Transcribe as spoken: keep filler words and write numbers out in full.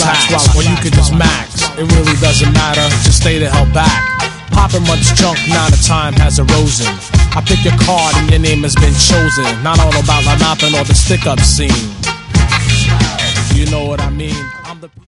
relax, or you could just max. It really doesn't matter, just stay the hell back. Popping much junk, now the time has arisen. I pick your card and your name has been chosen. Not all about la napping or the stick-up scene. You know what I mean?